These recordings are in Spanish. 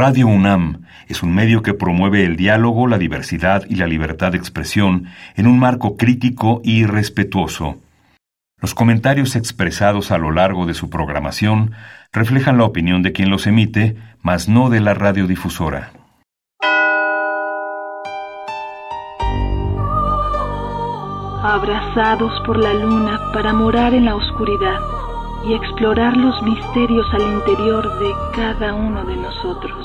Radio UNAM es un medio que promueve el diálogo, la diversidad y la libertad de expresión en un marco crítico y respetuoso. Los comentarios expresados a lo largo de su programación reflejan la opinión de quien los emite, mas no de la radiodifusora. Abrazados por la luna para morar en la oscuridad y explorar los misterios al interior de cada uno de nosotros.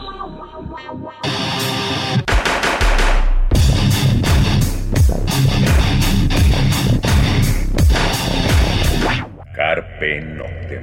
Carpe Noctem.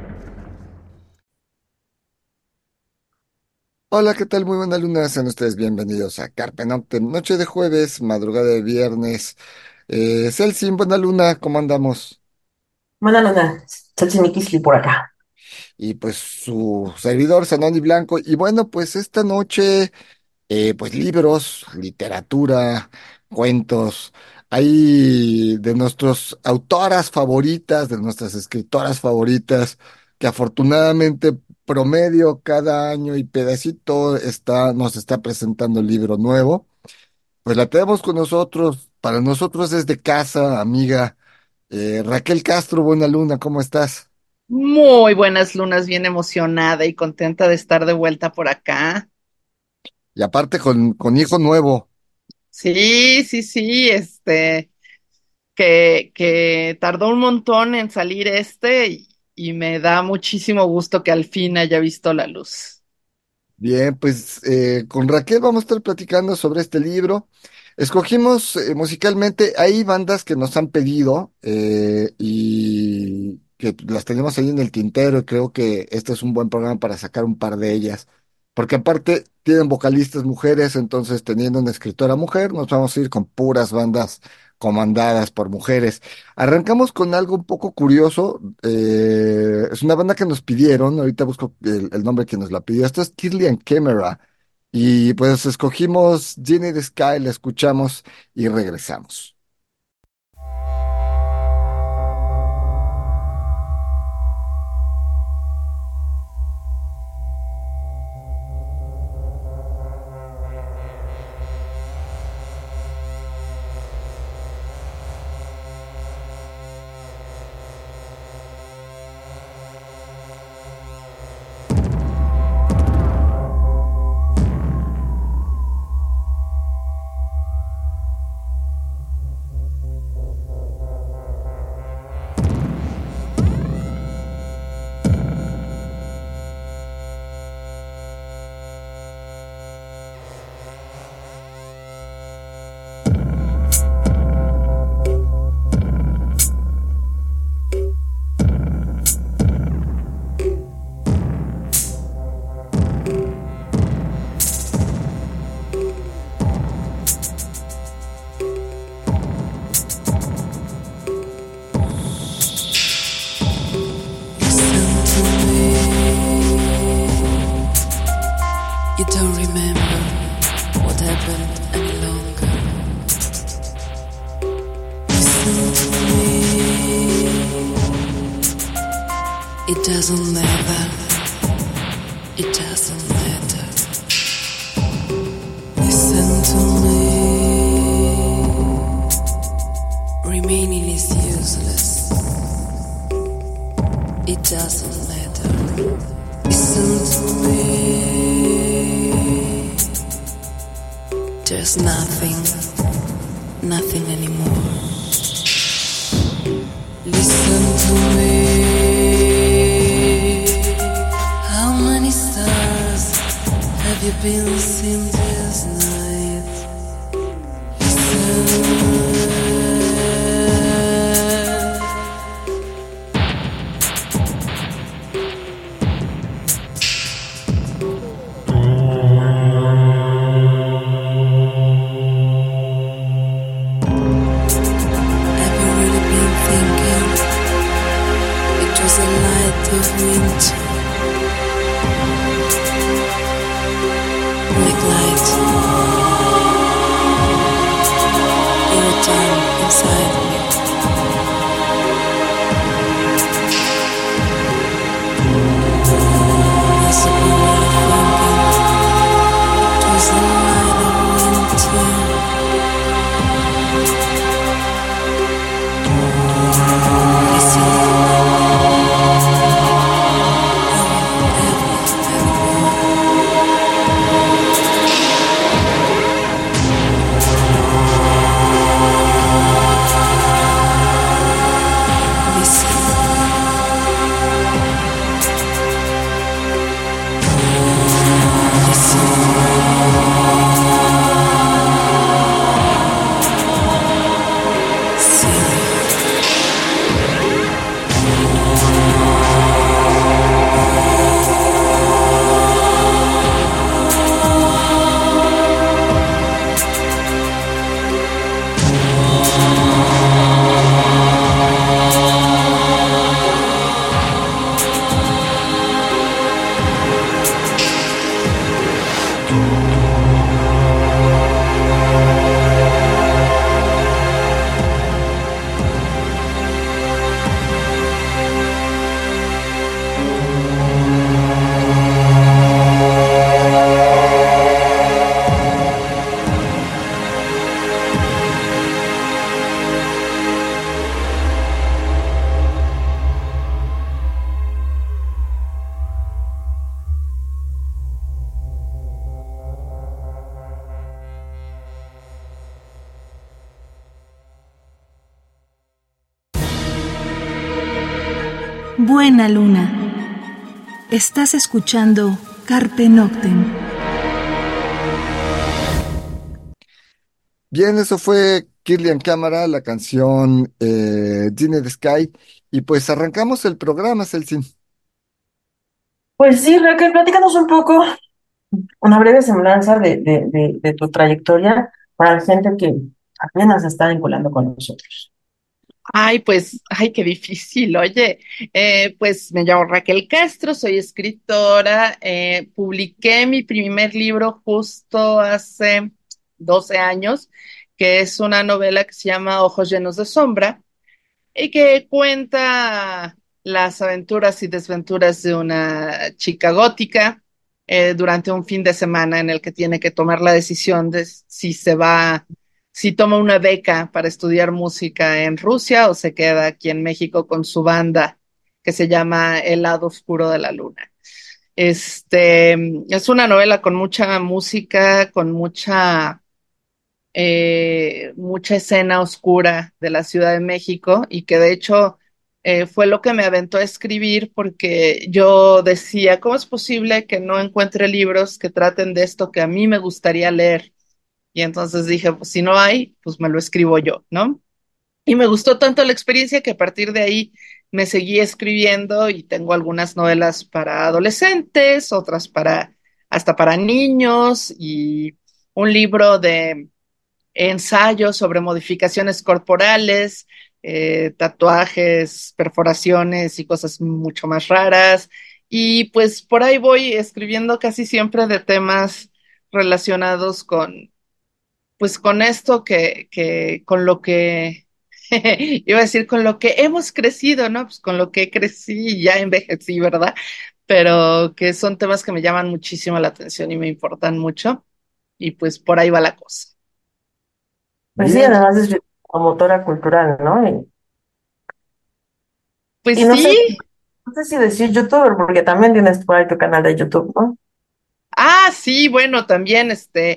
Hola, ¿qué tal? Muy buena luna, sean ustedes bienvenidos a Carpe Noctem, noche de jueves, madrugada de viernes. Celsin, buena luna, ¿cómo andamos? Buena luna, Tsatsimiquisli por acá. Y pues su servidor, Sanoni Blanco. Y bueno, pues esta noche, pues libros, literatura, cuentos. Hay de nuestras autoras favoritas, de nuestras escritoras favoritas, que afortunadamente promedio cada año y pedacito nos está presentando el libro nuevo. Pues la tenemos con nosotros, para nosotros es de casa, amiga. Raquel Castro, buena luna, ¿cómo estás? Muy buenas lunas, bien emocionada y contenta de estar de vuelta por acá. Y aparte con hijo nuevo. Sí, sí, sí, que tardó un montón en salir y me da muchísimo gusto que al fin haya visto la luz. Bien, pues con Raquel vamos a estar platicando sobre este libro. Escogimos musicalmente, hay bandas que nos han pedido y que las tenemos ahí en el tintero y creo que este es un buen programa para sacar un par de ellas. Porque aparte tienen vocalistas mujeres, entonces teniendo una escritora mujer, nos vamos a ir con puras bandas comandadas por mujeres. Arrancamos con algo un poco curioso. Es una banda que nos pidieron. Ahorita busco el nombre que nos la pidió. Esto es Kirlian Camera. Y pues escogimos Genie the Sky, la escuchamos y regresamos. You don't remember what happened any longer. Listen to me. It doesn't matter. It doesn't matter. Listen to me. Remaining is useless. It doesn't matter. Listen to me. There's nothing anymore. Listen to me. How many stars have you been seeing this night? Listen. Black light. Buena luna. Estás escuchando Carpe Noctem. Bien, eso fue Kirlian Cámara, la canción Dine the Sky. Y pues arrancamos el programa, Celsin. Pues sí, Raquel, platícanos un poco, una breve semblanza de tu trayectoria para la gente que apenas se está vinculando con nosotros. Ay, pues, ay, qué difícil. Oye, pues me llamo Raquel Castro, soy escritora, publiqué mi primer libro justo hace 12 años, que es una novela que se llama Ojos llenos de sombra y que cuenta las aventuras y desventuras de una chica gótica durante un fin de semana en el que tiene que tomar la decisión de si se va, si toma una beca para estudiar música en Rusia o se queda aquí en México con su banda que se llama El lado oscuro de la luna. Es una novela con mucha música, con mucha escena oscura de la Ciudad de México y que de hecho fue lo que me aventó a escribir porque yo decía, ¿cómo es posible que no encuentre libros que traten de esto que a mí me gustaría leer? Y entonces dije, pues si no hay, pues me lo escribo yo, ¿no? Y me gustó tanto la experiencia que a partir de ahí me seguí escribiendo y tengo algunas novelas para adolescentes, otras para hasta para niños y un libro de ensayos sobre modificaciones corporales, tatuajes, perforaciones y cosas mucho más raras. Y pues por ahí voy escribiendo casi siempre de temas relacionados con, pues con esto con lo que, iba a decir, con lo que hemos crecido, ¿no? Pues con lo que crecí y ya envejecí, ¿verdad? Pero que son temas que me llaman muchísimo la atención y me importan mucho. Y pues por ahí va la cosa. Pues sí, Bien, además es promotora cultural, ¿no? Y Pues no sí. sé, no sé si decir youtuber, porque también tienes por ahí tu canal de YouTube, ¿no? Ah, sí, bueno, también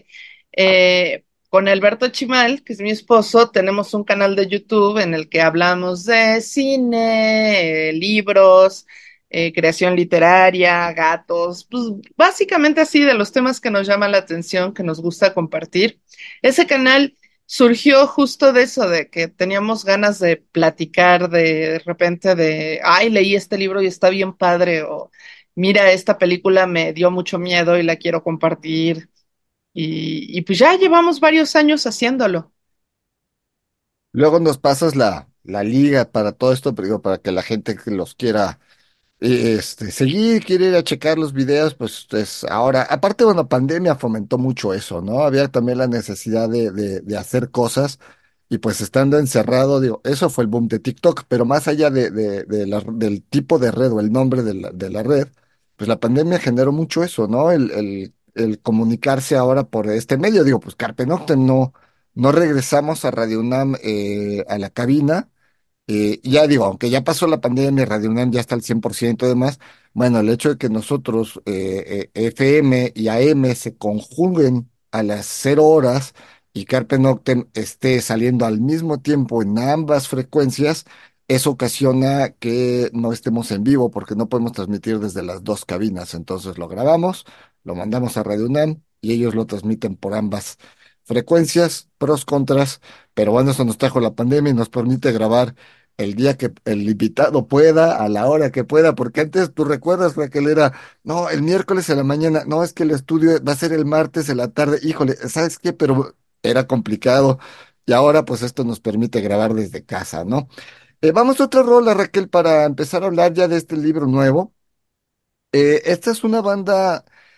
con Alberto Chimal, que es mi esposo, tenemos un canal de YouTube en el que hablamos de cine, libros, creación literaria, gatos, pues básicamente así de los temas que nos llaman la atención, que nos gusta compartir. Ese canal surgió justo de eso, de que teníamos ganas de platicar de repente ay, leí este libro y está bien padre, o mira, esta película me dio mucho miedo y la quiero compartir. Y pues ya llevamos varios años haciéndolo. luego nos pasas la liga para todo esto, pero digo, para que la gente que los quiera seguir, quiere ir a checar los videos, pues es ahora, aparte, bueno, pandemia fomentó mucho eso, ¿no? Había también la necesidad de hacer cosas y pues estando encerrado, digo, eso fue el boom de TikTok, pero más allá del tipo de red o el nombre de la red, pues la pandemia generó mucho eso, ¿no? El comunicarse ahora por este medio, digo, pues Carpe Noctem no regresamos a Radio UNAM a la cabina ya digo, aunque ya pasó la pandemia, Radio UNAM ya está al 100% y demás, bueno, el hecho de que nosotros, FM y AM, se conjuguen a las 0 horas y Carpe Noctem esté saliendo al mismo tiempo en ambas frecuencias, eso ocasiona que no estemos en vivo porque no podemos transmitir desde las dos cabinas. Entonces lo grabamos, lo mandamos a Radio UNAM y ellos lo transmiten por ambas frecuencias, pros, contras, pero bueno, eso nos trajo la pandemia y nos permite grabar el día que el invitado pueda, a la hora que pueda, porque antes tú recuerdas, Raquel, era, no, el miércoles en la mañana, no, es que el estudio va a ser el martes en la tarde, híjole, ¿sabes qué? Pero era complicado y ahora pues esto nos permite grabar desde casa, ¿no? Vamos a otra rola, Raquel, para empezar a hablar ya de este libro nuevo. Esta es una banda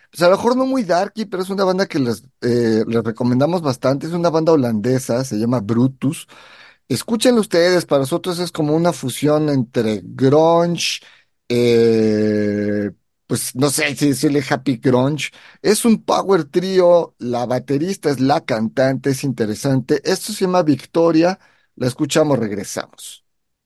Pues a lo mejor no muy darky, pero es una banda que les recomendamos bastante. Es una banda holandesa, se llama Brutus. Escúchenlo ustedes, para nosotros es como una fusión entre grunge, eh, pues no sé si decirle happy grunge. Es un power trio, la baterista es la cantante, es interesante. Esto se llama Victoria, la escuchamos, regresamos.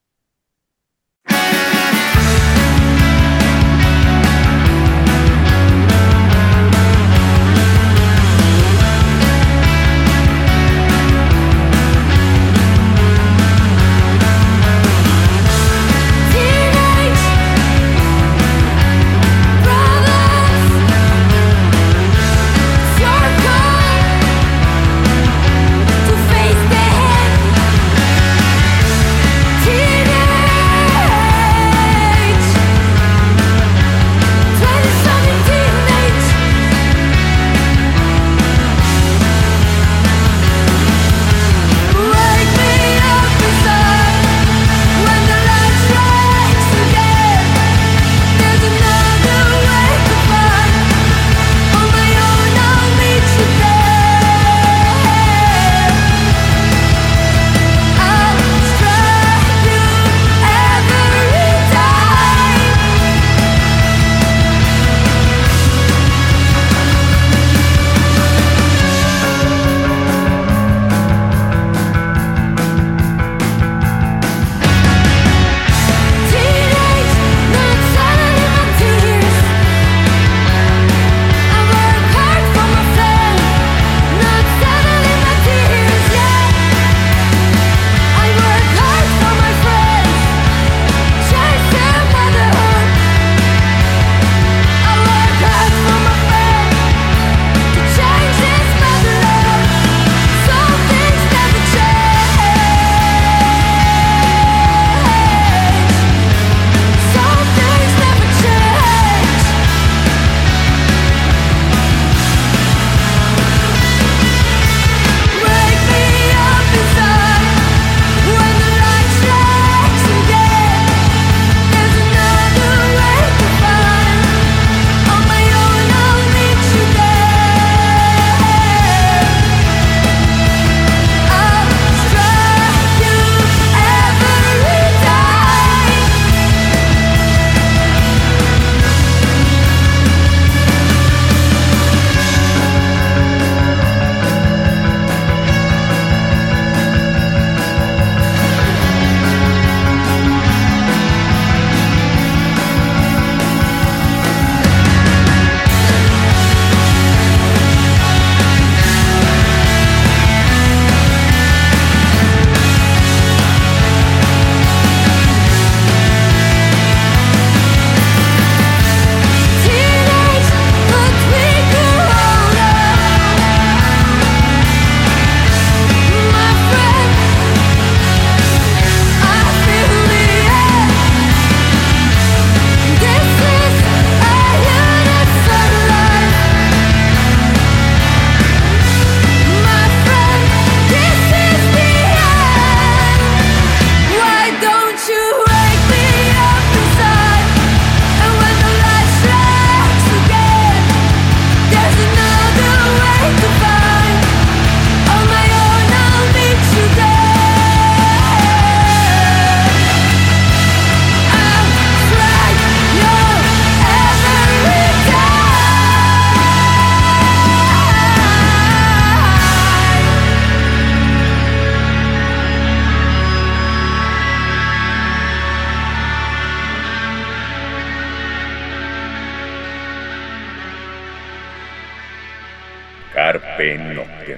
Carpe Noctem.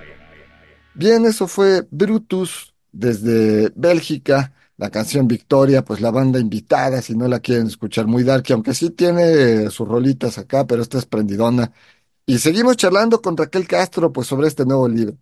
Bien, eso fue Brutus desde Bélgica. La canción Victoria, pues la banda invitada, si no la quieren escuchar muy dark, aunque sí tiene sus rolitas acá, pero esta es prendidona. Y seguimos charlando con Raquel Castro, pues sobre este nuevo libro.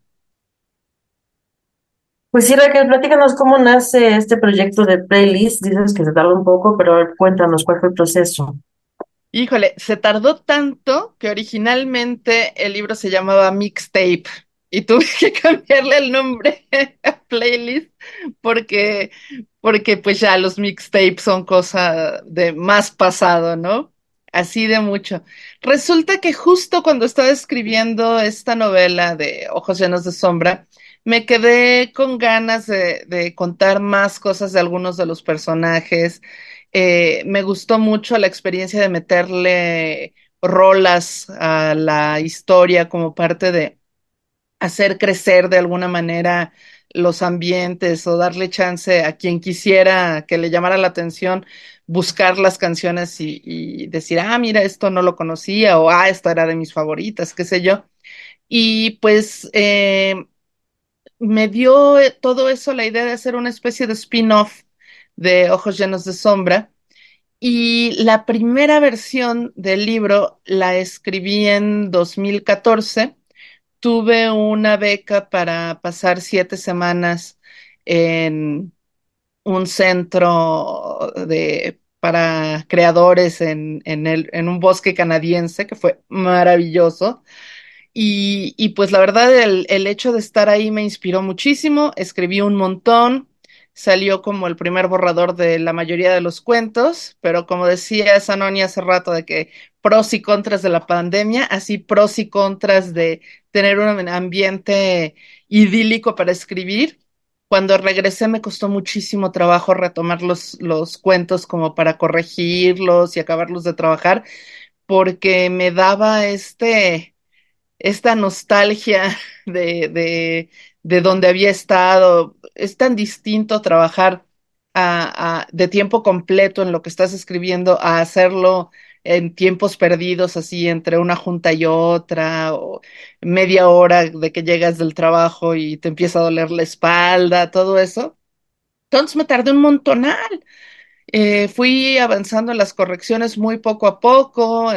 Pues sí, Raquel, platícanos cómo nace este proyecto de playlist. Dices que se tarda un poco, pero a ver, cuéntanos cuál fue el proceso. Híjole, se tardó tanto que originalmente el libro se llamaba Mixtape y tuve que cambiarle el nombre a Playlist porque, porque pues ya los mixtapes son cosa de más pasado, ¿no? así de mucho. Resulta que justo cuando estaba escribiendo esta novela de Ojos llenos de sombra, me quedé con ganas de contar más cosas de algunos de los personajes. Me gustó mucho la experiencia de meterle rolas a la historia como parte de hacer crecer de alguna manera los ambientes o darle chance a quien quisiera que le llamara la atención, buscar las canciones y decir, ah, mira, esto no lo conocía o ah, esta era de mis favoritas, qué sé yo. Y pues me dio todo eso la idea de hacer una especie de spin-off de Ojos llenos de sombra. Y la primera versión del libro la escribí en 2014. Tuve una beca para pasar 7 semanas en un centro para creadores en un bosque canadiense que fue maravilloso. Y pues la verdad, el hecho de estar ahí me inspiró muchísimo, escribí un montón, salió como el primer borrador de la mayoría de los cuentos, pero como decía Sanoni hace rato de que pros y contras de la pandemia, así pros y contras de tener un ambiente idílico para escribir. Cuando regresé me costó muchísimo trabajo retomar los cuentos como para corregirlos y acabarlos de trabajar, porque me daba esta nostalgia de donde había estado. Es tan distinto trabajar de tiempo completo en lo que estás escribiendo a hacerlo en tiempos perdidos, así entre una junta y otra, o media hora de que llegas del trabajo y te empieza a doler la espalda, todo eso. Entonces me tardé un montonal. Fui avanzando en las correcciones muy poco a poco,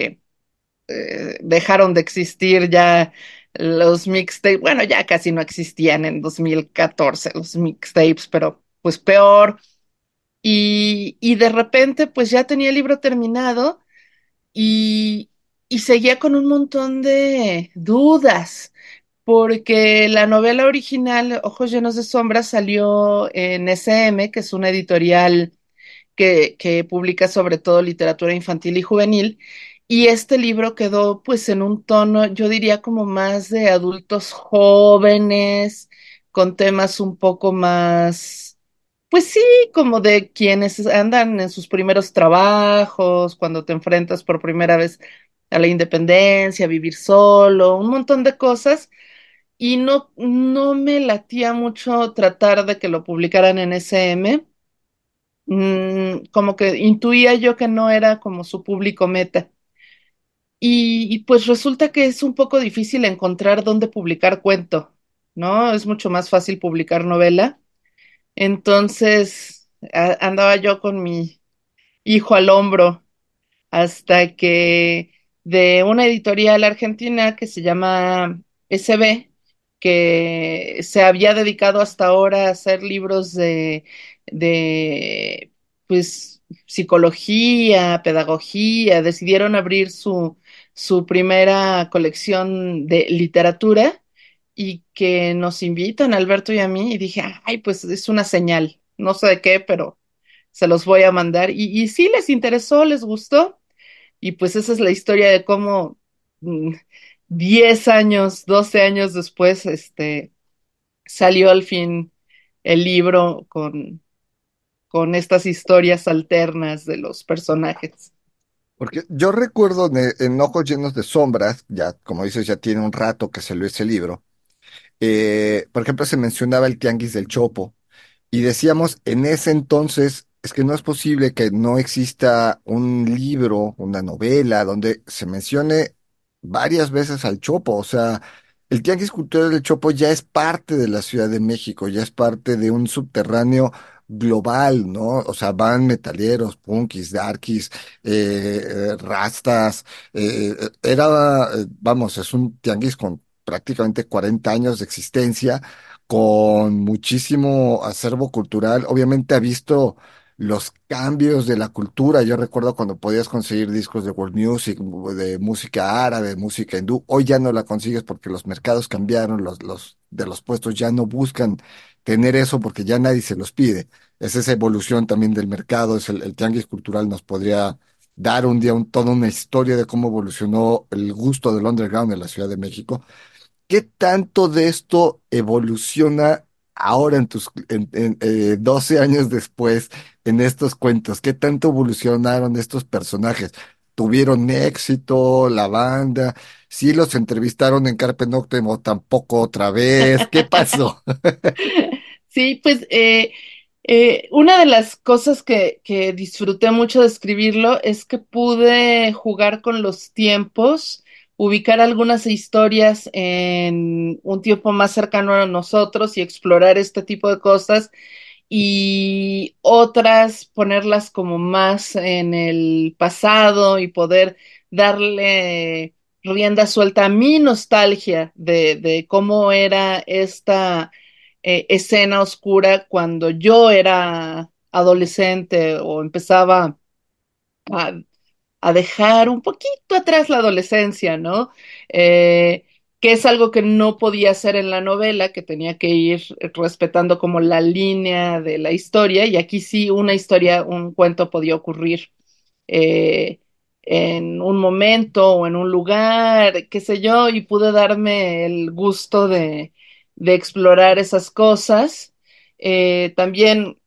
dejaron de existir ya los mixtapes, bueno, ya casi no existían en 2014 los mixtapes, pero pues peor. Y de repente pues ya tenía el libro terminado y, y seguía con un montón de dudas, porque la novela original, Ojos llenos de sombras, salió en SM, que es una editorial que publica sobre todo literatura infantil y juvenil. Y este libro quedó pues en un tono, yo diría como más de adultos jóvenes, con temas un poco más, pues sí, como de quienes andan en sus primeros trabajos, cuando te enfrentas por primera vez a la independencia, a vivir solo, un montón de cosas. Y no me latía mucho tratar de que lo publicaran en SM. Como que intuía yo que no era como su público meta. Y pues resulta que es un poco difícil encontrar dónde publicar cuento, ¿no? Es mucho más fácil publicar novela. Entonces andaba yo con mi hijo al hombro hasta que de una editorial argentina que se llama SB, que se había dedicado hasta ahora a hacer libros de pues, psicología, pedagogía, decidieron abrir su primera colección de literatura y que nos invitan, Alberto y a mí, y dije, ay, pues es una señal, no sé de qué, pero se los voy a mandar. Y sí, les interesó, les gustó. Y pues esa es la historia de cómo 10 años, 12 años después, salió al fin el libro con estas historias alternas de los personajes. Porque yo recuerdo en Ojos llenos de sombras, ya como dices, ya tiene un rato que salió ese libro. Por ejemplo, se mencionaba el Tianguis del Chopo. Y decíamos en ese entonces, es que no es posible que no exista un libro, una novela, donde se mencione varias veces al Chopo. O sea, el Tianguis Cultural del Chopo ya es parte de la Ciudad de México, ya es parte de un subterráneo global, ¿no? O sea, van metaleros, punkis, darkies, rastas. Vamos, es un tianguis con prácticamente 40 años de existencia, con muchísimo acervo cultural. Obviamente ha visto los cambios de la cultura. Yo recuerdo cuando podías conseguir discos de world music, de música árabe, música hindú. Hoy ya no la consigues porque los mercados cambiaron, los de los puestos ya no buscan tener eso porque ya nadie se los pide. Es esa evolución también del mercado, es el tianguis cultural nos podría dar un día toda una historia de cómo evolucionó el gusto del underground en la Ciudad de México. ¿Qué tanto de esto evoluciona ahora 12 años después en estos cuentos? ¿Qué tanto evolucionaron estos personajes? ¿Tuvieron éxito la banda? ¿Sí los entrevistaron en Carpe Noctem o tampoco otra vez? ¿Qué pasó? Sí, pues una de las cosas que disfruté mucho de escribirlo es que pude jugar con los tiempos, ubicar algunas historias en un tiempo más cercano a nosotros y explorar este tipo de cosas y otras ponerlas como más en el pasado y poder darle rienda suelta a mi nostalgia de cómo era esta escena oscura cuando yo era adolescente o empezaba a, a dejar un poquito atrás la adolescencia, ¿no? Eh, que es algo que no podía hacer en la novela, que tenía que ir respetando como la línea de la historia, y aquí sí una historia, un cuento podía ocurrir eh, en un momento o en un lugar, qué sé yo, y pude darme el gusto de explorar esas cosas. También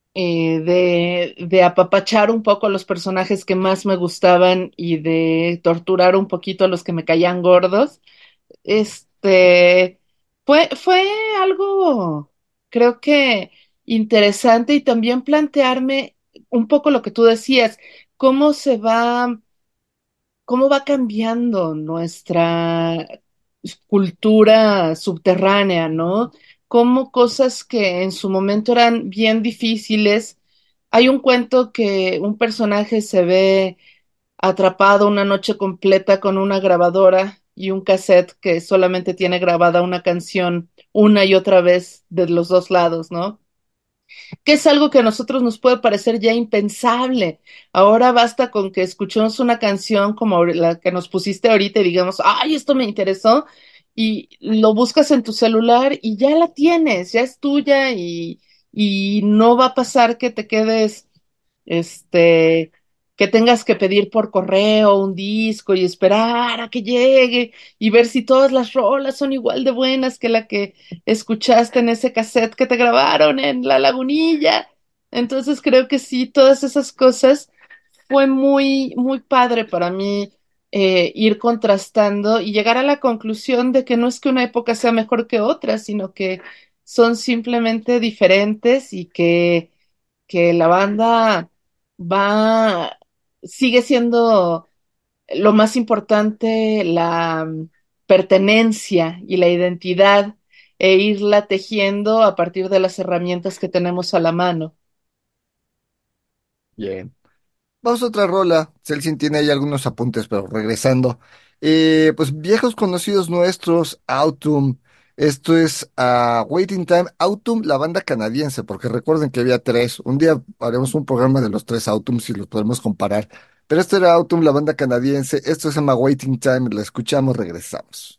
de apapachar un poco a los personajes que más me gustaban y de torturar un poquito a los que me caían gordos. Este fue algo, creo que interesante y también plantearme un poco lo que tú decías, cómo se va cómo va cambiando nuestra cultura subterránea, ¿no? Cómo cosas que en su momento eran bien difíciles. Hay un cuento que un personaje se ve atrapado una noche completa con una grabadora y un cassette que solamente tiene grabada una canción una y otra vez de los dos lados, ¿no? Que es algo que a nosotros nos puede parecer ya impensable. Ahora basta con que escuchemos una canción como la que nos pusiste ahorita y digamos, ay, esto me interesó, y lo buscas en tu celular y ya la tienes, ya es tuya y no va a pasar que te quedes este, que tengas que pedir por correo un disco y esperar a que llegue y ver si todas las rolas son igual de buenas que la que escuchaste en ese cassette que te grabaron en La Lagunilla. Entonces creo que sí, todas esas cosas fue muy, muy padre para mí ir contrastando y llegar a la conclusión de que no es que una época sea mejor que otra, sino que son simplemente diferentes y que la banda va, sigue siendo lo más importante, la pertenencia y la identidad e irla tejiendo a partir de las herramientas que tenemos a la mano. Bien. Vamos a otra rola. Celsin tiene ahí algunos apuntes, pero regresando. Pues viejos conocidos nuestros, Autumn. Esto es Waiting Time. Autumn, la banda canadiense, porque recuerden que había tres. Un día haremos un programa de los tres Autumns y los podemos comparar. Pero esto era Autumn, la banda canadiense. Esto se llama Waiting Time. La escuchamos, regresamos.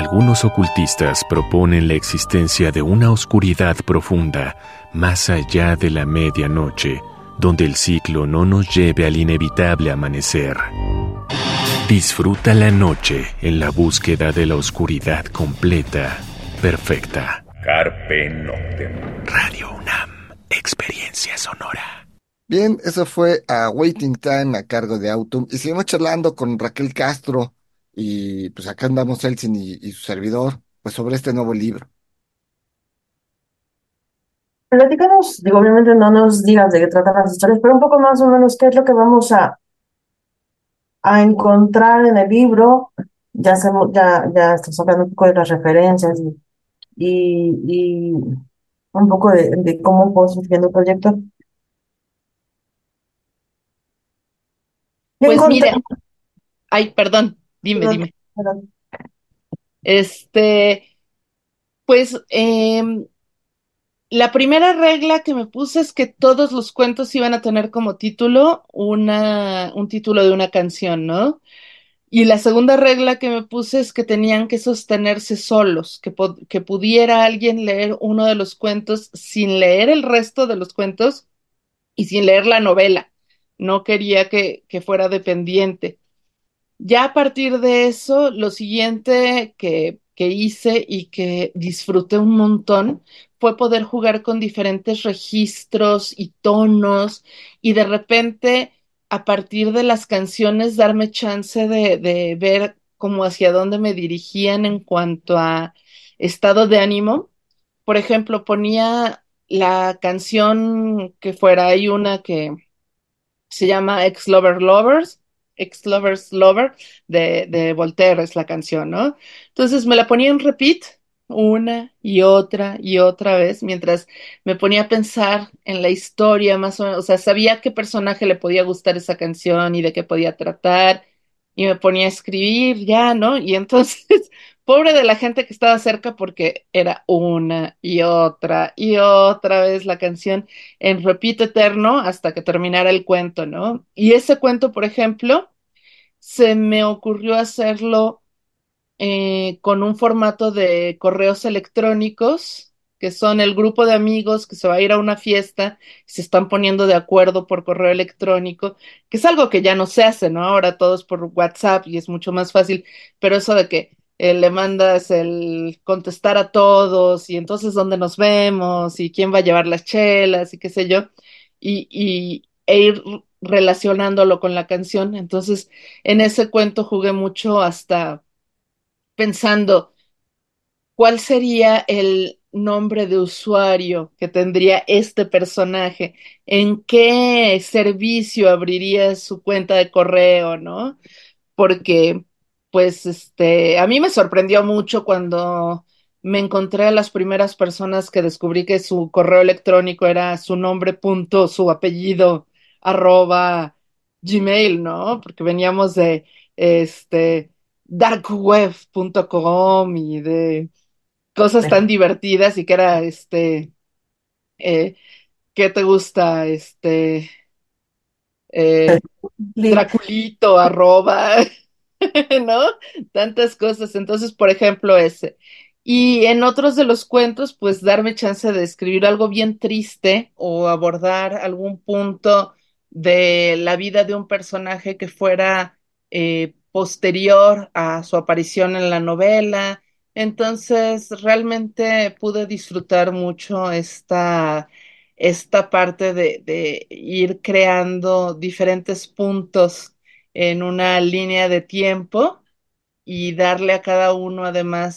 Algunos ocultistas proponen la existencia de una oscuridad profunda más allá de la medianoche, donde el ciclo no nos lleve al inevitable amanecer. Disfruta la noche en la búsqueda de la oscuridad completa, perfecta. Carpe Noctem. Radio UNAM, experiencia sonora. Bien, eso fue a Waiting Time a cargo de Autumn. Y seguimos charlando con Raquel Castro. Y pues acá andamos Elsin y su servidor, pues sobre este nuevo libro. Platícanos, digo, obviamente no nos digas de qué tratan las historias, pero un poco más o menos qué es lo que vamos a encontrar en el libro. Ya estás hablando un poco de las referencias y un poco de cómo fue surgiendo el proyecto. ¿Qué Pues encontré? mira, ay, perdón, dime, Perdón, dime. perdón. Este, pues la primera regla que me puse es que todos los cuentos iban a tener como título un título de una canción, ¿no? Y la segunda regla que me puse es que tenían que sostenerse solos, que pudiera alguien leer uno de los cuentos sin leer el resto de los cuentos y sin leer la novela. No quería que fuera dependiente. Ya a partir de eso, lo siguiente que hice y que disfruté un montón fue poder jugar con diferentes registros y tonos y de repente, a partir de las canciones, darme chance de ver como hacia dónde me dirigían en cuanto a estado de ánimo. Por ejemplo, ponía la canción que fuera, hay una que se llama Ex Lovers Lover de Voltaire es la canción, ¿no? Entonces me la ponía en repeat y otra vez, mientras me ponía a pensar en la historia más o menos, o sea, sabía qué personaje le podía gustar esa canción y de qué podía tratar, y me ponía a escribir ya, ¿no? Y entonces, pobre de la gente que estaba cerca porque era una y otra vez la canción en repeat eterno hasta que terminara el cuento, ¿no? Y ese cuento, por ejemplo, se me ocurrió hacerlo con un formato de correos electrónicos, que son el grupo de amigos que se va a ir a una fiesta, se están poniendo de acuerdo por correo electrónico, que es algo que ya no se hace, ¿no? Ahora todos por WhatsApp y es mucho más fácil, pero eso de que le mandas el contestar a todos y entonces dónde nos vemos y quién va a llevar las chelas y qué sé yo, e ir relacionándolo con la canción. Entonces, en ese cuento jugué mucho hasta pensando cuál sería el nombre de usuario que tendría este personaje, en qué servicio abriría su cuenta de correo, ¿no? Porque, pues, a mí me sorprendió mucho cuando me encontré a las primeras personas que descubrí que su correo electrónico era su nombre punto, su apellido, arroba Gmail, ¿no? Porque veníamos de, darkweb.com y de cosas tan divertidas y que era, eh, ¿qué te gusta? Eh, Clic. Draculito, arroba. ¿No? Tantas cosas. Entonces, por ejemplo, ese. Y en otros de los cuentos, pues darme chance de escribir algo bien triste o abordar algún punto de la vida de un personaje que fuera posterior a su aparición en la novela. Entonces, realmente pude disfrutar mucho esta parte de ir creando diferentes puntos en una línea de tiempo y darle a cada uno además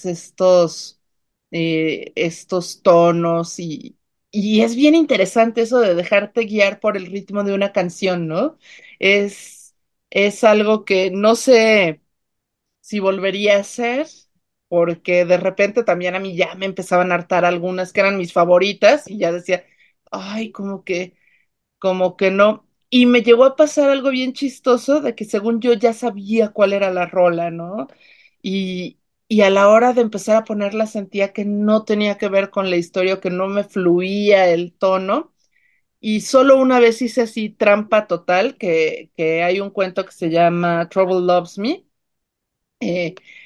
estos tonos y es bien interesante eso de dejarte guiar por el ritmo de una canción, ¿no? Es, es algo que no sé si volvería a hacer, porque de repente también a mí ya me empezaban a hartar algunas que eran mis favoritas y ya decía, ay, como que no. Y me llegó a pasar algo bien chistoso de que según yo ya sabía cuál era la rola, ¿no? Y, y a la hora de empezar a ponerla sentía que no tenía que ver con la historia, o que no me fluía el tono. Y solo una vez hice así trampa total, que hay un cuento que se llama Trouble Loves Me, eh,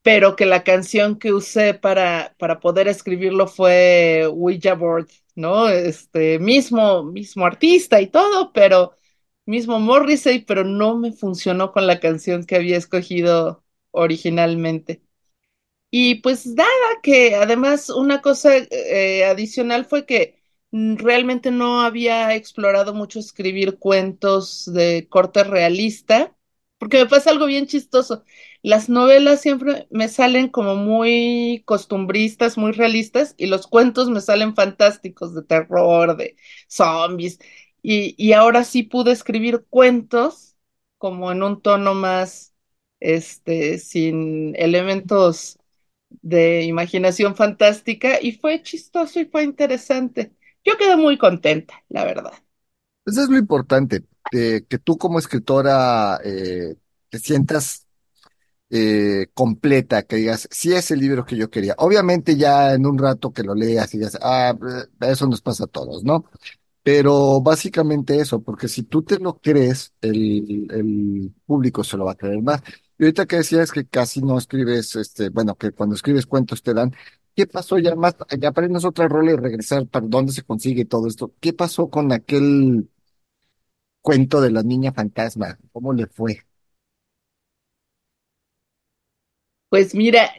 pero que la canción que usé para poder escribirlo fue Ouija Board, ¿no? Mismo artista y todo, pero mismo Morrissey, pero no me funcionó con la canción que había escogido originalmente. Y pues nada, que además una cosa adicional fue que realmente no había explorado mucho escribir cuentos de corte realista, porque me pasa algo bien chistoso. Las novelas siempre me salen como muy costumbristas, muy realistas, y los cuentos me salen fantásticos, de terror, de zombies. Y ahora sí pude escribir cuentos como en un tono más, sin elementos de imaginación fantástica y fue chistoso y fue interesante. Yo quedé muy contenta, la verdad. Eso es lo importante, que tú como escritora te sientas completa, que digas, sí es el libro que yo quería. Obviamente ya en un rato que lo leas y digas, eso nos pasa a todos, ¿no? Pero básicamente eso, porque si tú te lo crees, el público se lo va a creer más. Y ahorita que decías que casi no escribes, bueno, que cuando escribes cuentos te dan, ¿qué pasó ya más, ya para irnos a otra rola y regresar para dónde se consigue todo esto? ¿Qué pasó con aquel cuento de la niña fantasma? ¿Cómo le fue? Pues mira,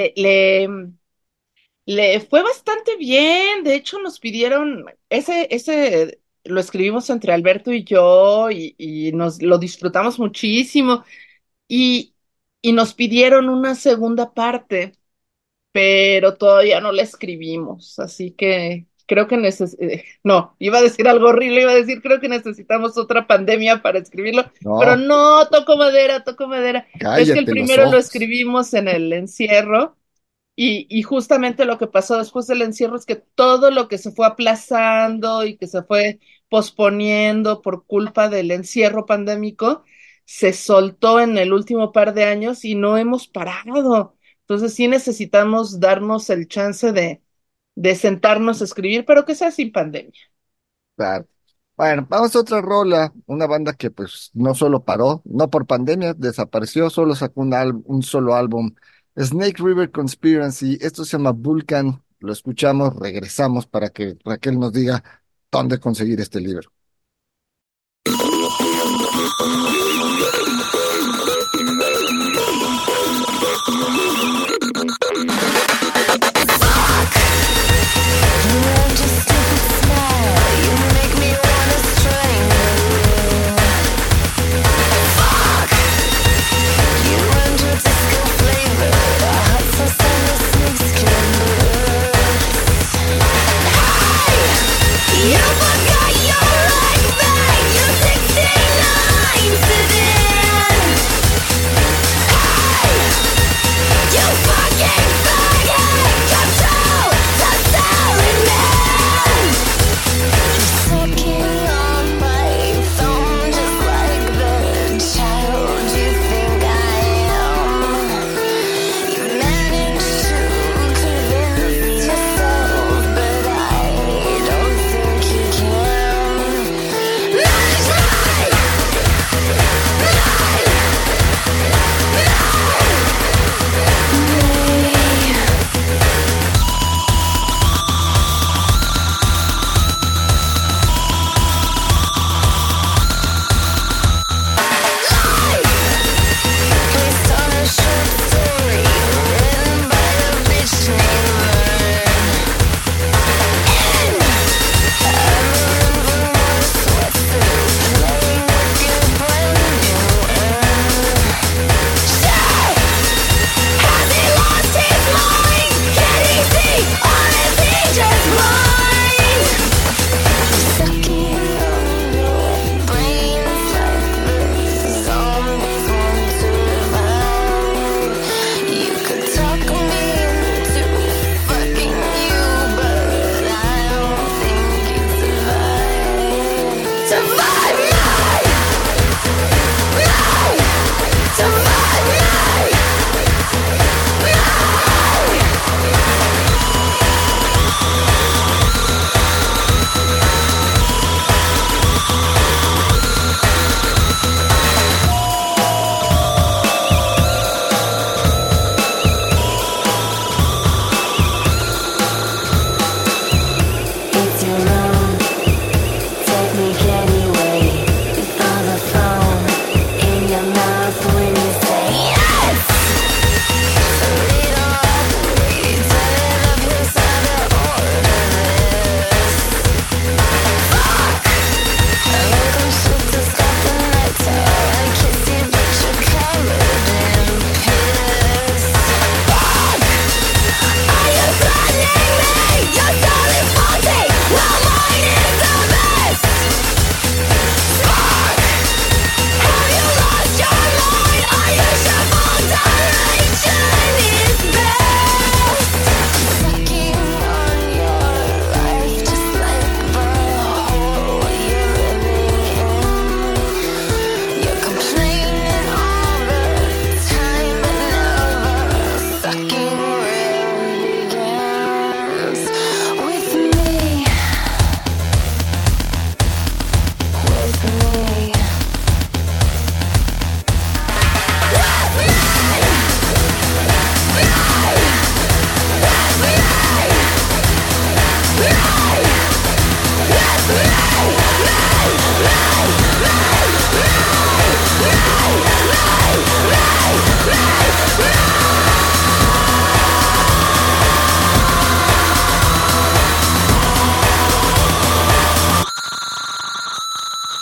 le fue bastante bien. De hecho, nos pidieron, ese lo escribimos entre Alberto y yo y nos lo disfrutamos muchísimo y, y nos pidieron una segunda parte, pero todavía no la escribimos, así que creo que no, iba a decir algo horrible, iba a decir creo que necesitamos otra pandemia para escribirlo, pero No, no, toco madera, toco madera. Es que el cállate los primero lo ojos. escribimos en el encierro y justamente lo que pasó después del encierro es que todo lo que se fue aplazando y que se fue posponiendo por culpa del encierro pandémico, se soltó en el último par de años y no hemos parado. Entonces sí necesitamos darnos el chance de sentarnos a escribir, pero que sea sin pandemia. Claro. Bueno, vamos a otra rola, una banda que pues no solo paró, no por pandemia, desapareció, solo sacó un solo álbum. Snake River Conspiracy, esto se llama Vulcan, lo escuchamos, regresamos para que Raquel nos diga dónde conseguir este libro. You forgot your life back, you're 69 today. Hey, you forgot.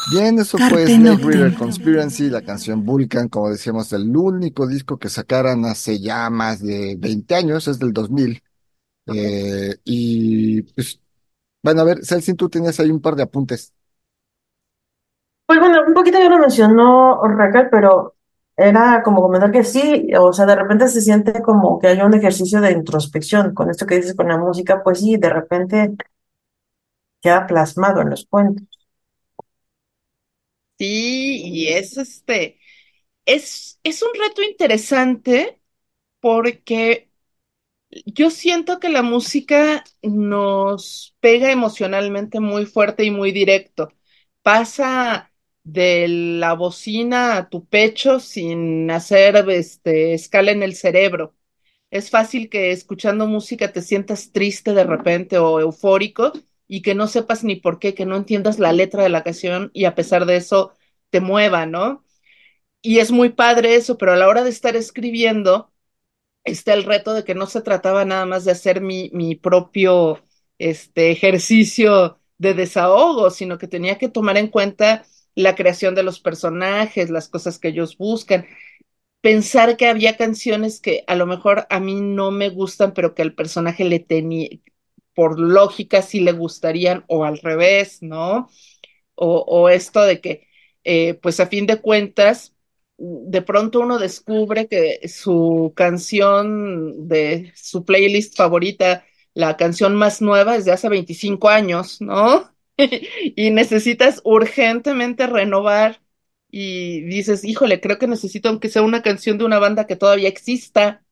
Bien, eso fue Carpe Snake River Noctem. Conspiracy, la canción Vulcan, como decíamos, el único disco que sacaron hace ya más de 20 años, es del 2000. Y pues, bueno, a ver, Celsin, tú tenías ahí un par de apuntes. Pues bueno, un poquito ya lo mencionó Raquel, pero era como comentar que sí, o sea, de repente se siente como que hay un ejercicio de introspección. Con esto que dices con la música, pues sí, de repente queda plasmado en los cuentos. Sí, y es un reto interesante porque yo siento que la música nos pega emocionalmente muy fuerte y muy directo. Pasa de la bocina a tu pecho sin hacer escala en el cerebro. Es fácil que escuchando música te sientas triste de repente o eufórico y que no sepas ni por qué, que no entiendas la letra de la canción y a pesar de eso te mueva, ¿no? Y es muy padre eso, pero a la hora de estar escribiendo está el reto de que no se trataba nada más de hacer mi propio ejercicio de desahogo, sino que tenía que tomar en cuenta la creación de los personajes, las cosas que ellos buscan, pensar que había canciones que a lo mejor a mí no me gustan, pero que al personaje le tenía, por lógica, sí le gustarían, o al revés, ¿no? O esto de que, pues a fin de cuentas, de pronto uno descubre que su canción de su playlist favorita, la canción más nueva es de hace 25 años, ¿no? Y necesitas urgentemente renovar y dices, híjole, creo que necesito aunque sea una canción de una banda que todavía exista.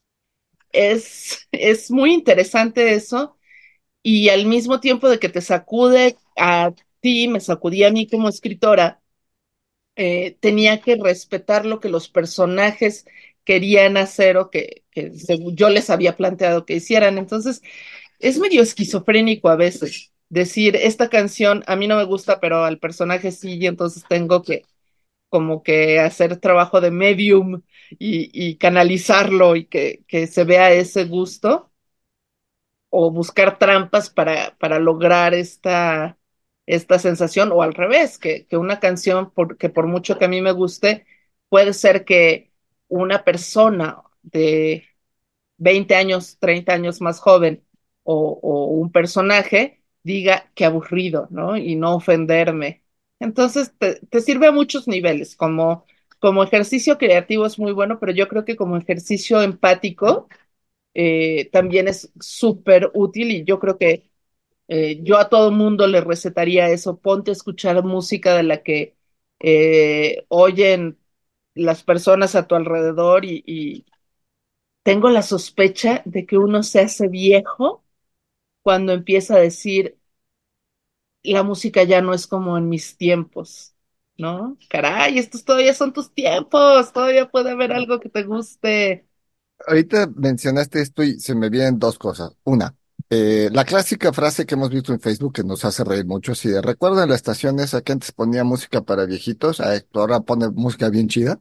Es muy interesante eso y al mismo tiempo de que te sacude a ti, me sacudía a mí como escritora, tenía que respetar lo que los personajes querían hacer o que según yo les había planteado que hicieran. Entonces, es medio esquizofrénico a veces decir, esta canción a mí no me gusta, pero al personaje sí, y entonces tengo que como que hacer trabajo de medium y canalizarlo y que se vea ese gusto o buscar trampas para lograr esta sensación, o al revés, que una canción, que por mucho que a mí me guste, puede ser que una persona de 20 años, 30 años más joven, o un personaje, diga que aburrido, ¿no? Y no ofenderme. Entonces, te sirve a muchos niveles, como ejercicio creativo es muy bueno, pero yo creo que como ejercicio empático, también es súper útil y yo creo que yo a todo mundo le recetaría eso, ponte a escuchar música de la que oyen las personas a tu alrededor y tengo la sospecha de que uno se hace viejo cuando empieza a decir, la música ya no es como en mis tiempos, ¿no? Caray, estos todavía son tus tiempos, todavía puede haber algo que te guste. Ahorita mencionaste esto y se me vienen dos cosas. Una, la clásica frase que hemos visto en Facebook que nos hace reír mucho, si de recuerdan la estación esa que antes ponía música para viejitos, ahora pone música bien chida.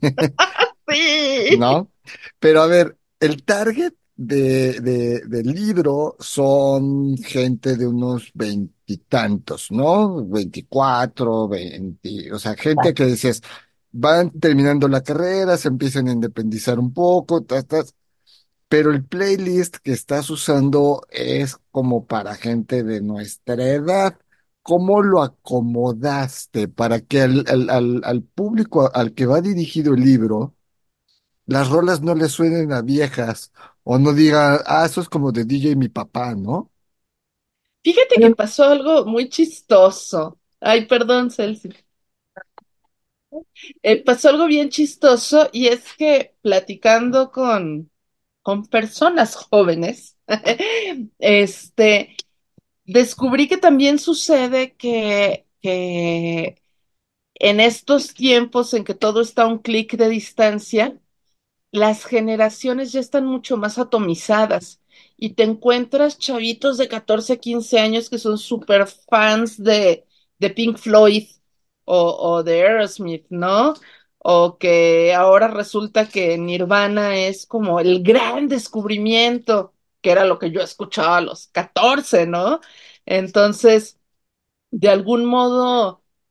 Sí. ¿No? Pero a ver, el target del libro son gente de unos veintitantos, ¿no? 24, 20, o sea, gente que decías, van terminando la carrera, se empiezan a independizar un poco, pero el playlist que estás usando es como para gente de nuestra edad. ¿Cómo lo acomodaste para que al público al que va dirigido el libro las rolas no le suenen a viejas o no digan, ah, eso es como de DJ mi papá, ¿no? Fíjate que pasó algo muy chistoso. Ay, perdón, Celsi. Pasó algo bien chistoso y es que platicando con personas jóvenes, este, descubrí que también sucede que en estos tiempos en que todo está a un clic de distancia, las generaciones ya están mucho más atomizadas y te encuentras chavitos de 14 15 años que son súper fans de Pink Floyd o de Aerosmith, ¿no? O que ahora resulta que Nirvana es como el gran descubrimiento, que era lo que yo escuchaba a los 14, ¿no? Entonces, de algún modo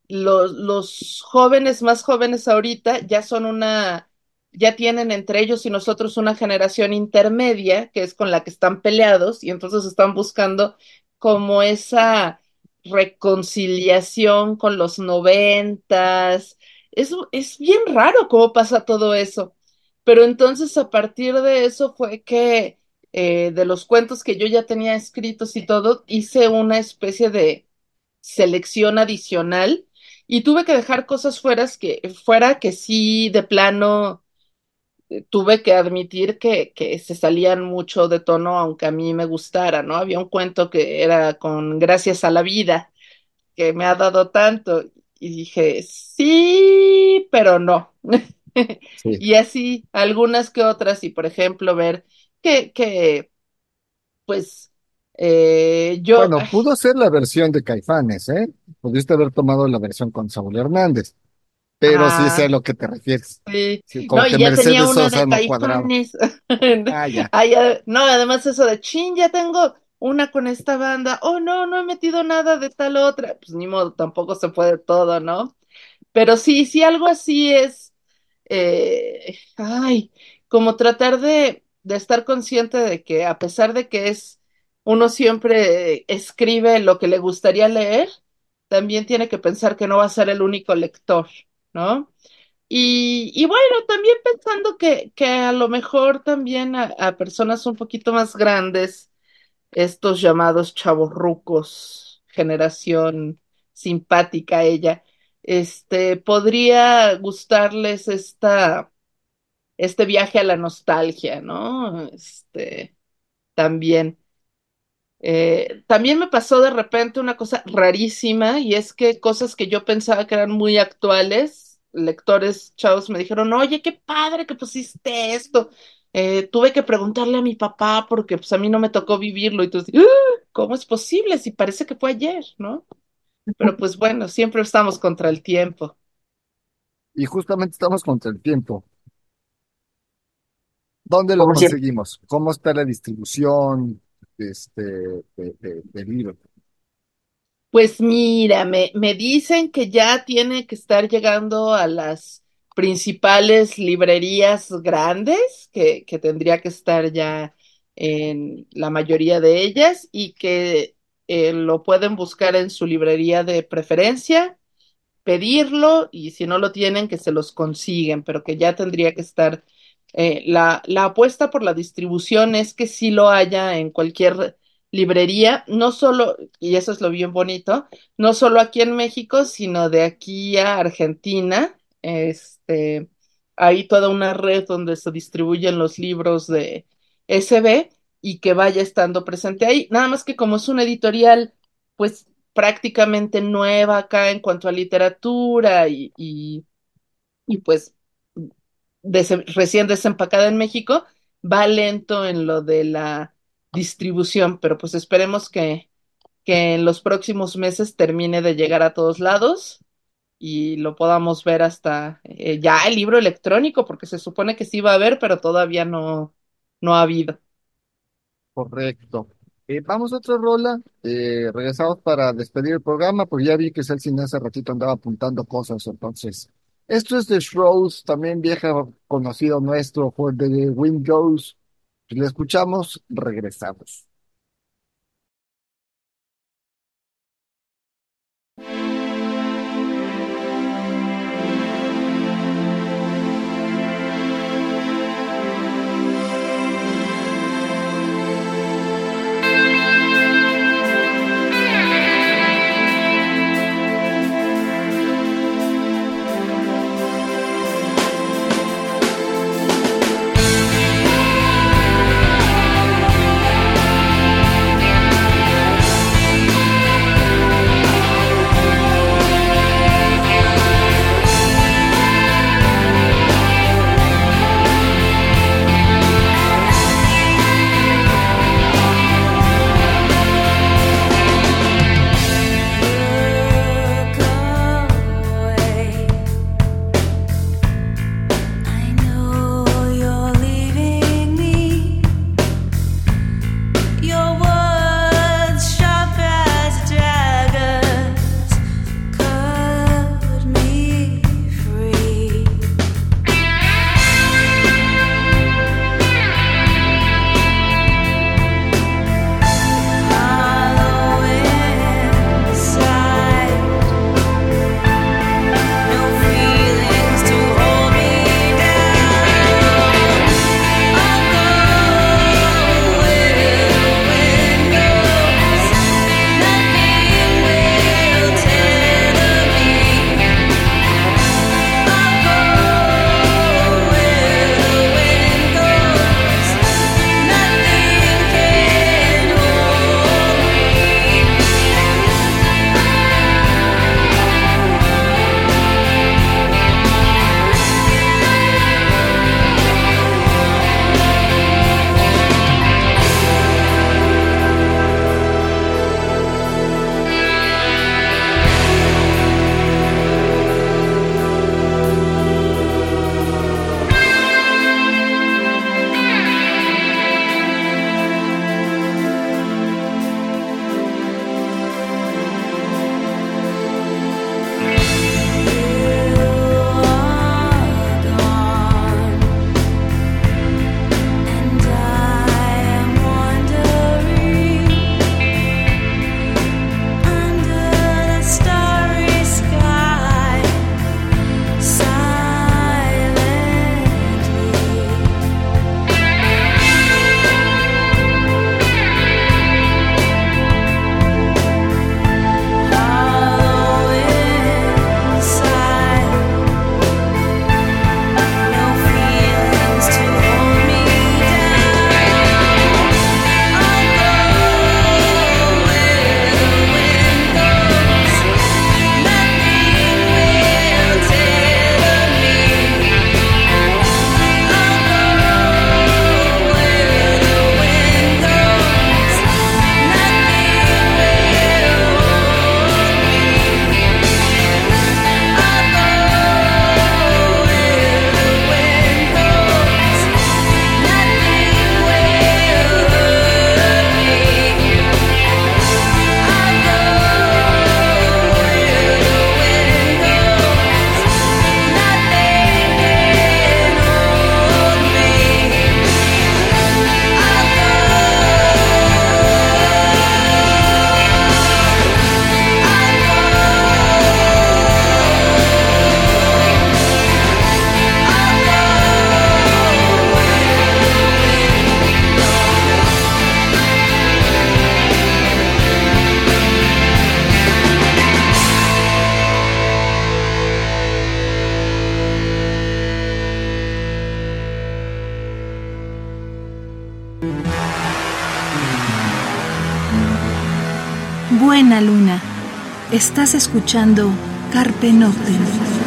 los jóvenes más jóvenes ahorita ya tienen entre ellos y nosotros una generación intermedia, que es con la que están peleados, y entonces están buscando como esa reconciliación con los noventas. Es bien raro cómo pasa todo eso. Pero entonces a partir de eso fue que de los cuentos que yo ya tenía escritos y todo, hice una especie de selección adicional y tuve que dejar cosas fuera que sí, de plano, tuve que admitir que se salían mucho de tono, aunque a mí me gustara, ¿no? Había un cuento que era con Gracias a la vida, que me ha dado tanto, y dije, sí, pero no. Sí. Y así, algunas que otras, y por ejemplo, ver que pues, yo, Bueno, pudo ser la versión de Caifanes, ¿eh? Pudiste haber tomado la versión con Saúl Hernández, pero sí sé a ah, lo que te refieres. sí, Sí, como no, y que ya tenía Mercedes una Sosa de no cuadraba. Caifanes. Ah, ya. No, además eso de chin, ya tengo una con esta banda. Oh, no, no he metido nada de tal otra. Pues ni modo, tampoco se puede todo, ¿no? Pero sí, sí, algo así es, ay, como tratar de estar consciente de que a pesar de que uno siempre escribe lo que le gustaría leer, también tiene que pensar que no va a ser el único lector, ¿no? Y bueno, también pensando que a lo mejor también a personas un poquito más grandes, estos llamados chavorrucos, generación simpática ella, podría gustarles este viaje a la nostalgia, ¿no? También. También me pasó de repente una cosa rarísima y es que cosas que yo pensaba que eran muy actuales, lectores chavos me dijeron, oye, qué padre que pusiste esto. Tuve que preguntarle a mi papá porque pues a mí no me tocó vivirlo y tú dices, "Ah, ¿cómo es posible? Si parece que fue ayer, ¿no? Pero pues bueno, siempre estamos contra el tiempo. Y justamente estamos contra el tiempo. ¿Dónde lo Como siempre. conseguimos? ¿Cómo está la distribución del libro? Pues mira, me dicen que ya tiene que estar llegando a las principales librerías grandes, que tendría que estar ya en la mayoría de ellas y que lo pueden buscar en su librería de preferencia, pedirlo y si no lo tienen, que se los consiguen, pero que ya tendría que estar. La apuesta por la distribución es que sí lo haya en cualquier librería, no solo, y eso es lo bien bonito, no solo aquí en México, sino de aquí a Argentina. Hay toda una red donde se distribuyen los libros de SB y que vaya estando presente ahí. Nada más que como es una editorial, pues prácticamente nueva acá en cuanto a literatura y pues recién desempacada en México, va lento en lo de la distribución, pero pues esperemos que en los próximos meses termine de llegar a todos lados y lo podamos ver hasta ya el libro electrónico, porque se supone que sí va a haber, pero todavía no ha habido. Correcto. Vamos a otra rola. Regresamos para despedir el programa, porque ya vi que Celsin hace ratito andaba apuntando cosas. Entonces, esto es de Strauss, también vieja conocido nuestro, fue de Wind Rose. Si le escuchamos, regresamos. Buena luna, estás escuchando Carpe Noctem.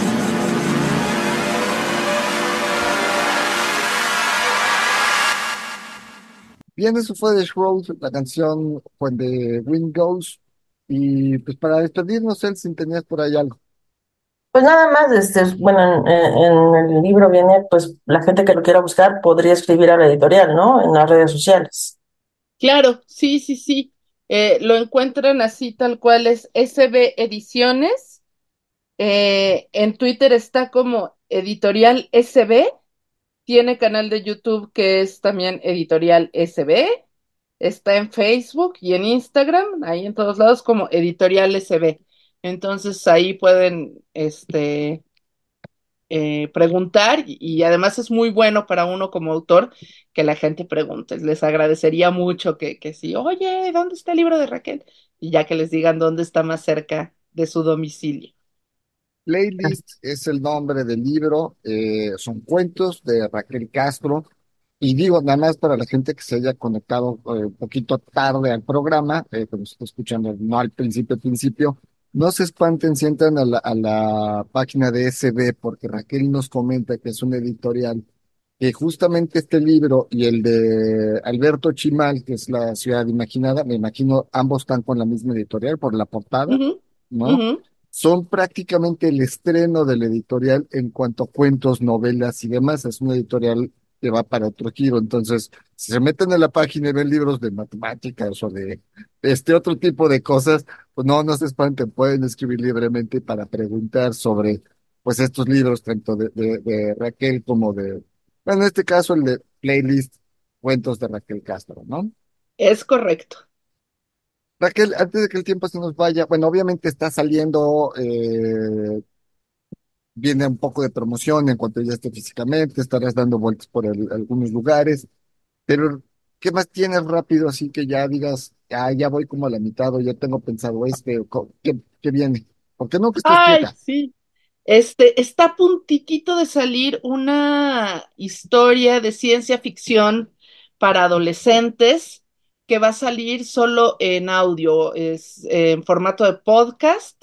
Bien, eso fue de Shroud, la canción fue de Wind Goes. Y pues para despedirnos, Elsin, tenías por ahí algo. Pues nada más, bueno, en el libro viene, pues la gente que lo quiera buscar podría escribir a la editorial, ¿no? En las redes sociales. Claro, sí, sí, sí. Lo encuentran así tal cual es SB Ediciones. En Twitter está como Editorial SB. Tiene canal de YouTube que es también Editorial SB. Está en Facebook y en Instagram, ahí en todos lados como Editorial SB. Entonces ahí pueden preguntar y además es muy bueno para uno como autor que la gente pregunte. Les agradecería mucho que sí, oye, ¿dónde está el libro de Raquel? Y ya que les digan dónde está más cerca de su domicilio. Playlist es el nombre del libro, son cuentos de Raquel Castro. Y digo, nada más para la gente que se haya conectado un poquito tarde al programa, que nos está escuchando no al principio, no se espanten, si entran a la página de SB, porque Raquel nos comenta que es un editorial, que justamente este libro y el de Alberto Chimal, que es La Ciudad Imaginada, me imagino ambos están con la misma editorial por la portada, Ujú, ¿no? ujú. Son prácticamente el estreno del editorial en cuanto a cuentos, novelas y demás. Es una editorial que va para otro giro. Entonces, si se meten en la página y ven libros de matemáticas o de este otro tipo de cosas, pues no se espanten, pueden escribir libremente para preguntar sobre pues estos libros, tanto de Raquel como de, bueno, en este caso el de Playlist, cuentos de Raquel Castro, ¿no? Es correcto. Raquel, antes de que el tiempo se nos vaya, bueno, obviamente está saliendo, viene un poco de promoción en cuanto ya esté físicamente, estarás dando vueltas por algunos lugares, pero ¿qué más tienes rápido así que ya digas, ya voy como a la mitad o ya tengo pensado o qué viene? ¿Por qué no que estás Ay, quieta? sí. Está a puntitito de salir una historia de ciencia ficción para adolescentes que va a salir solo en audio, es en formato de podcast,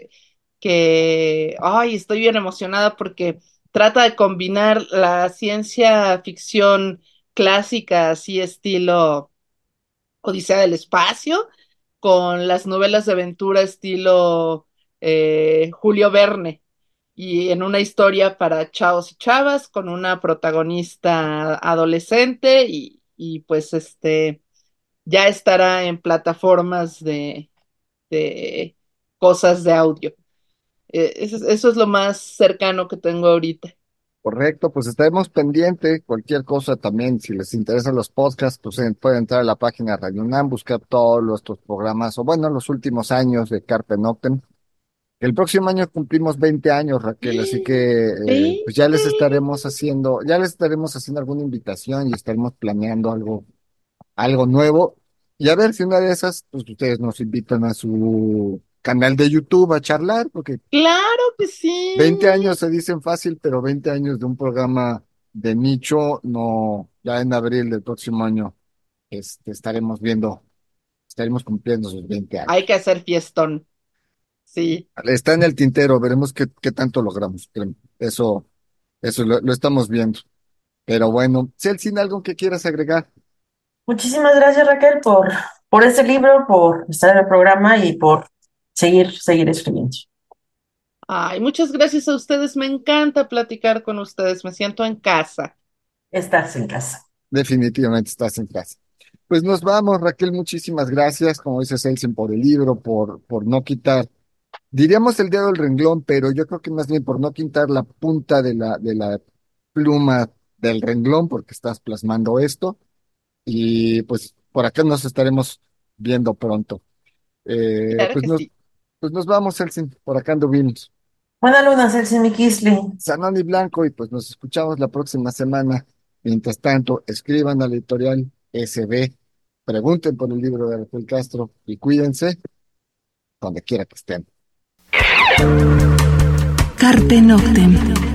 ay, estoy bien emocionada porque trata de combinar la ciencia ficción clásica, así estilo Odisea del Espacio, con las novelas de aventura estilo Julio Verne y en una historia para chavos y chavas con una protagonista adolescente y pues ya estará en plataformas de cosas de audio. Eso es lo más cercano que tengo ahorita. Correcto, pues estaremos pendiente, cualquier cosa también, si les interesan los podcasts, pues pueden entrar a la página de Radio UNAM, buscar todos nuestros programas, o bueno, los últimos años de Carpe Noctem. El próximo año cumplimos 20 años, Raquel, así que pues 20. ya les estaremos haciendo alguna invitación y estaremos planeando algo nuevo. Y a ver si una de esas, pues ustedes nos invitan a su canal de YouTube a charlar, porque Claro que 20 años sí. se dicen fácil, pero 20 años de un programa de nicho, no, ya en abril del próximo año, estaremos cumpliendo sus 20 Hay años. que hacer fiestón. Sí. Está en el tintero, veremos qué tanto logramos. Créeme. Eso lo estamos viendo. Pero bueno, Celsin, ¿algo que quieras agregar? Muchísimas gracias, Raquel, por este libro, por estar en el programa y por seguir escribiendo. Ay, muchas gracias a ustedes. Me encanta platicar con ustedes. Me siento en casa. Estás en casa. Definitivamente estás en casa. Pues nos vamos, Raquel, muchísimas gracias, como dice Celsin, por el libro, por no quitar, diríamos el dedo del renglón, pero yo creo que más bien por no quitar la punta de la pluma del renglón, porque estás plasmando esto. Y pues por acá nos estaremos viendo pronto. Eh, Claro pues que nos, sí. pues nos vamos, Celsin, por acá anduvimos. Buena luna, Celsi Mikisli. Sanón y Blanco, y pues nos escuchamos la próxima semana. Mientras tanto, escriban a la editorial SB, pregunten por el libro de Rafael Castro y cuídense donde quiera que estén. Carpe Noctem.